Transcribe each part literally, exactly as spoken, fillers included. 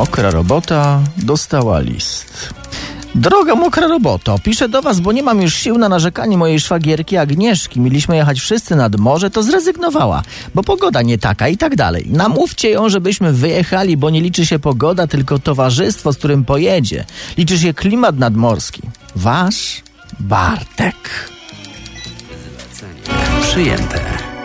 Mokra robota dostała list. Droga mokra roboto, piszę do was, bo nie mam już sił na narzekanie mojej szwagierki Agnieszki. Mieliśmy jechać wszyscy nad morze, to zrezygnowała, bo pogoda nie taka i tak dalej. Namówcie ją, żebyśmy wyjechali, bo nie liczy się pogoda, tylko towarzystwo, z którym pojedzie. Liczy się klimat nadmorski. Wasz Bartek. Przyjęte.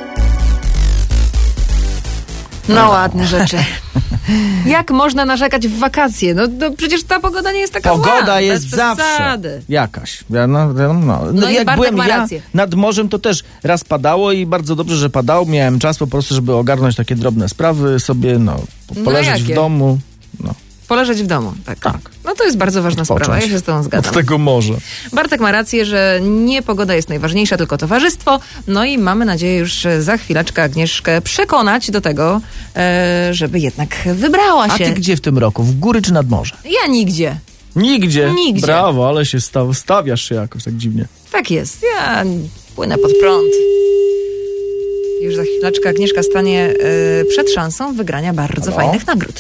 No ładne rzeczy. Jak można narzekać w wakacje? No, no przecież ta pogoda nie jest taka Pogoda zła. jest bez zawsze przesady. jakaś. Ja, no, no, no. No i jak Bartek byłem ma ja rację. nad morzem, to też raz padało i bardzo dobrze, że padało. Miałem czas po prostu, żeby ogarnąć takie drobne sprawy sobie, no, No poleżeć jakie? w domu. No, Poleżeć w domu, tak. tak. No to jest bardzo ważna sprawa, Odpocząć ja się z tobą Od zgadzam. tego morza. Bartek ma rację, że nie pogoda jest najważniejsza, tylko towarzystwo. No i mamy nadzieję już za chwileczkę Agnieszkę przekonać do tego, e, żeby jednak wybrała A się. ty gdzie w tym roku? W góry czy nad morze? Ja nigdzie. Nigdzie. Nigdzie. Brawo, ale się staw, stawiasz się jakoś tak dziwnie. Tak jest. Ja płynę pod prąd. Już za chwileczkę Agnieszka stanie e, przed szansą wygrania bardzo Halo? fajnych nagród.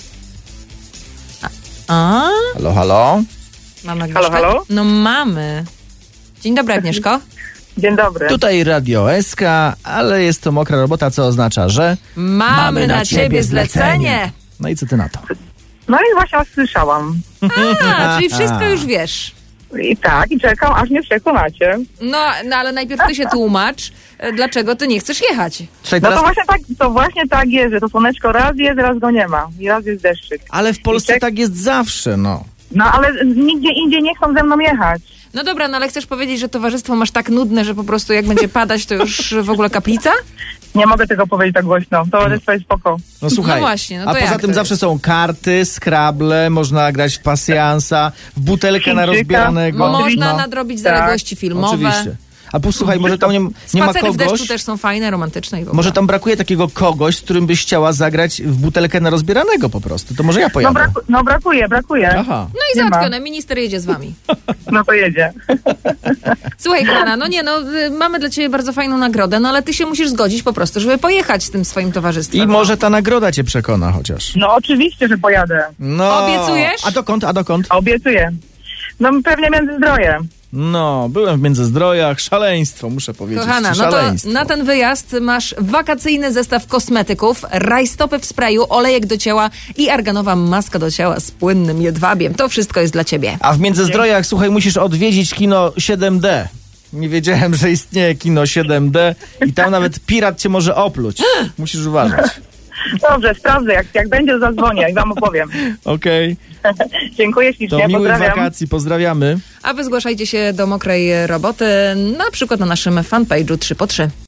A? A? Halo, halo? Mamy Agnieszkę? Halo, halo? No mamy. Dzień dobry, Agnieszko. Dzień dobry. Tutaj Radio S K, ale jest to mokra robota, co oznacza, że... Mamy, na ciebie zlecenie. No i co ty na to? No i właśnie was słyszałam. A, czyli wszystko już wiesz. I tak, i czekam, aż mnie przekonacie. No, no ale najpierw ty się tłumacz, e, dlaczego ty nie chcesz jechać. Słuchaj, No teraz... to właśnie tak, to właśnie tak jest, że to słoneczko raz jest, raz go nie ma. I raz jest deszczyk. Ale w Polsce I czek- tak jest zawsze, no. No ale nigdzie indziej nie chcą ze mną jechać. No dobra, no ale chcesz powiedzieć, że towarzystwo masz tak nudne, że po prostu jak będzie padać, to już w ogóle kaplica? Nie mogę tego powiedzieć tak głośno. To jest spoko. No słuchaj, No właśnie, no to a poza jak tym to zawsze jest? są karty, skrable, można grać w pasjansa, w butelkę na Chińczyka. rozbieranego. Można no, nadrobić Tak, zaległości filmowe. oczywiście. A posłuchaj, może tam nie, nie ma Spacery w deszczu kogoś, też są fajne, romantyczne i w ogóle. może tam brakuje takiego kogoś, z którym byś chciała zagrać w butelkę na rozbieranego po prostu. To może ja No, pojadę. braku- no brakuje, brakuje. Aha. No i nie ma. załatwione, minister jedzie z wami. No to jedzie. Słuchaj, kochana, no nie, no y, mamy dla ciebie bardzo fajną nagrodę, no ale ty się musisz zgodzić po prostu, żeby pojechać z tym swoim towarzystwem. I może ta nagroda cię przekona chociaż. No oczywiście, że pojadę. No. Obiecujesz? A dokąd, a dokąd? Obiecuję. No pewnie Międzyzdroje. No, byłem w Międzyzdrojach, szaleństwo, muszę powiedzieć. Kochana, no to szaleństwo. na ten wyjazd masz wakacyjny zestaw kosmetyków, rajstopy w sprayu, olejek do ciała i arganowa maska do ciała z płynnym jedwabiem. To wszystko jest dla ciebie. A w Międzyzdrojach, słuchaj, musisz odwiedzić kino siedem D. Nie wiedziałem, że istnieje kino siedem D i tam nawet pirat cię może opluć. Musisz uważać. Dobrze, sprawdzę. Jak, jak będzie, to zadzwonię i wam opowiem. Okej, Dziękuję to ślicznie, miłych pozdrawiam. wakacji, pozdrawiamy. A wy zgłaszajcie się do mokrej roboty, na przykład na naszym fanpage'u trzy po trzy.